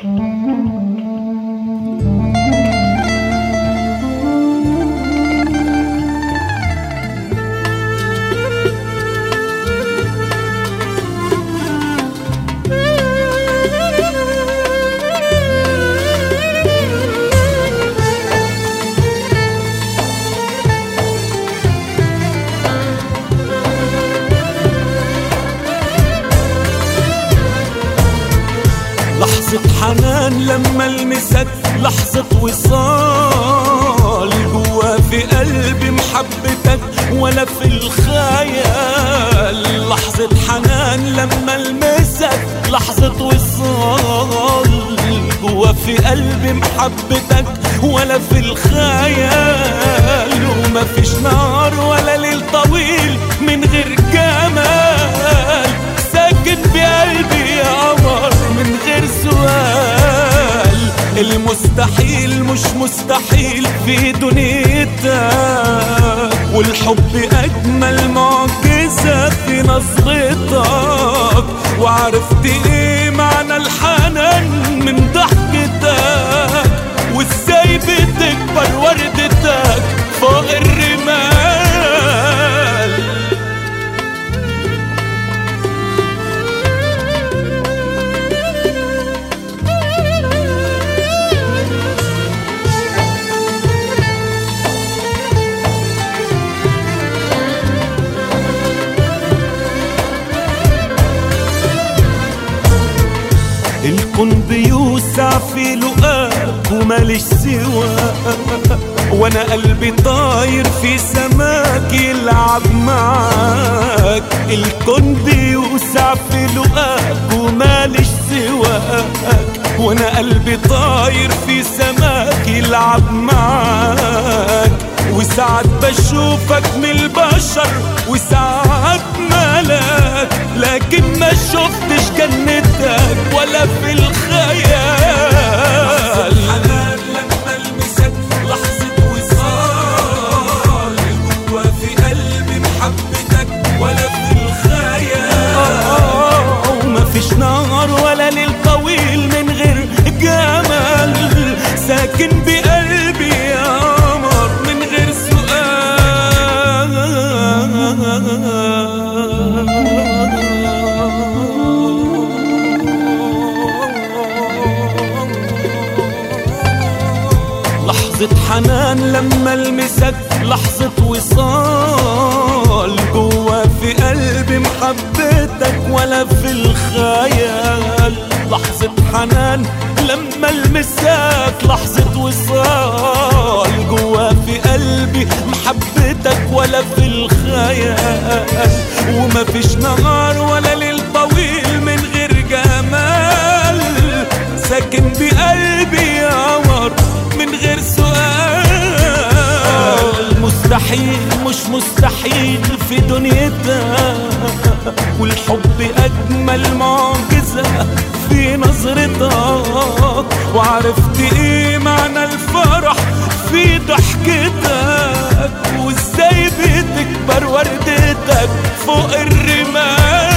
لحظة حنان لما المسك، لحظة وصال جوا في قلبي محبتك ولا في الخيال. لحظة حنان لما المسك، لحظة وصال جوا في قلبي محبتك ولا في الخيال. وما فيش نهار ولا ليل طويل من غير جمال ساكن بقلبي يا قمر من غير سؤال. المستحيل مش مستحيل في دنيتك، والحب أجمل معجزة في نظرتك. وعرفت ايه معنى الحنان من ضحكتك، وازاي بتكبر وردتك فوق الرمال. الكون بيوسع في لقاك وماليش سواك، وانا قلبي طاير في سماك يلعب معاك. الكون بيوسع في لقاك وماليش سواك، وانا قلبي طاير في سماك يلعب معاك. وساعات بشوفك من البشر وساعات ملاك، لكن ما شفتش جنتك ولا في الخيال. حنان لما المسك، لحظة وصال جوا في قلبي محبتك ولا في الخيال. وما فيش نهار ولا ليل طويل من غير جمال ساكن بقلبي يا قمر من غير سؤال. لحظة حنان لما المسك، لحظة وصال جوا في قلبي محبتك ولا في الخيال. لحظة حنان لما المسك، لحظة وصال جوا في قلبي محبتك ولا في الخيال. وما فيش نهار ولا ليل طويل من غير جمال ساكن بقلبي يا قمر من غير سؤال. مستحيل مش مستحيل في دنيتك، والحب أجمل معجزة في نظرتك. وعرفت ايه معنى الفرح في ضحكتك، وازاي بتكبر وردتك فوق الرمال.